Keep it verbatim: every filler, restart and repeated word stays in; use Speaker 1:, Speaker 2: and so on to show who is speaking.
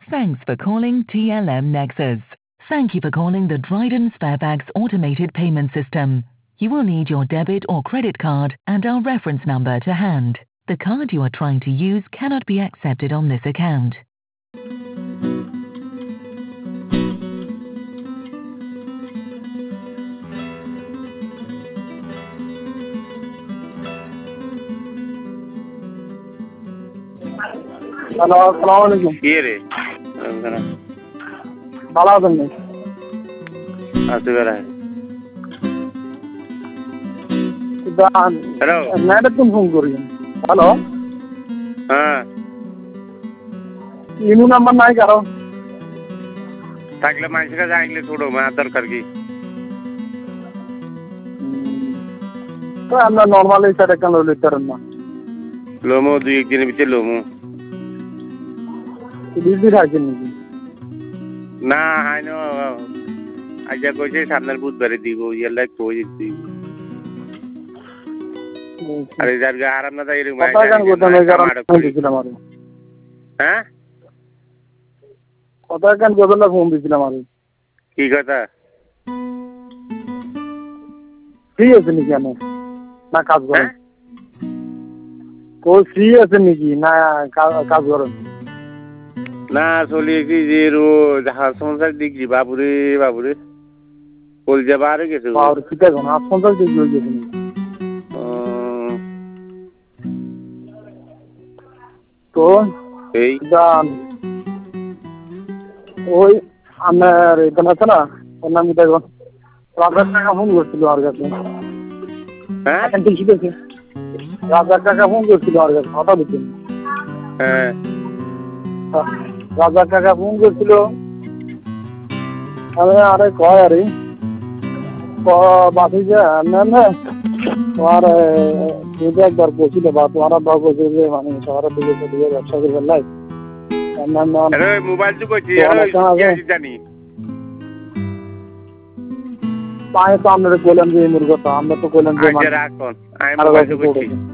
Speaker 1: Thanks for calling T L M Nexus. Thank you for calling the Dryden Sparebags automated payment system. You will need your debit or credit card and our reference number to hand. The card you are trying to use cannot be accepted on this account.
Speaker 2: Hello, আসসালামু আলাইকুম।
Speaker 3: কি রে
Speaker 2: ভালো আছেন নি?
Speaker 3: আছি বেড়া
Speaker 2: hello, madam phone করি। হ্যালো,
Speaker 3: হ্যাঁ
Speaker 2: ইনু নাম্বার নাই কারো?
Speaker 3: থাকলে মানুষের কাছে আইলে ছোড়ো মা দরকার কি?
Speaker 2: তো আমরা নর্মালি সেটা কেন লিখতে পারেন না?
Speaker 3: লোমো দুই একদিনের ভিতরে লোমো
Speaker 2: বিজি থাকেন নাকি?
Speaker 3: না হাইন আজা কইছে সামনের বুধবারে দিব ইয়াল্লা কই দিব আরে যার গা আরাম না তাই এরকম
Speaker 2: কথা কেন গোদামে গরম দিছিলাম আরে
Speaker 3: হ্যাঁ
Speaker 2: কথা কেন গোদামে ফোন দিছিলাম আরে
Speaker 3: কি কথা
Speaker 2: ফ্রি আছে নাকি আমি না কাজ করেন কোই ফ্রি আছে নাকি না কাজ করেন
Speaker 3: না চলিয়েছি যে রো যাহা সংসার ডিগ্রি বাবুরে বাবুরে বল যাবা আর গেছে
Speaker 2: আর কি তা কোন সংসার ডিগ্রি হয়ে গেছে তো
Speaker 3: এই
Speaker 2: দান ওই আমার এখানে আছে না ওর নাম কি দেখো রাজার টাকা ফোন করছিল আর কাছে
Speaker 3: হ্যাঁ
Speaker 2: এখন ঠিক আছে রাজার টাকা ফোন করছিল আর কাছে কথা বলছেন
Speaker 3: হ্যাঁ
Speaker 2: রাজার টাকা ফোন করছিল আমি আরে কয় আরে বাকি যে না না তোমার যদি একবার বলছিল বা তোমার আব্বা বলছিল যে মানে শহরের দিকে দিকে ব্যবসা করবে লাই
Speaker 3: মোবাইল তো করছি জানি
Speaker 2: পায়ে তো আমরা বললাম যে এই মুরগা আমরা তো বললাম যে
Speaker 3: রাখুন আমি মোবাইল তো করছি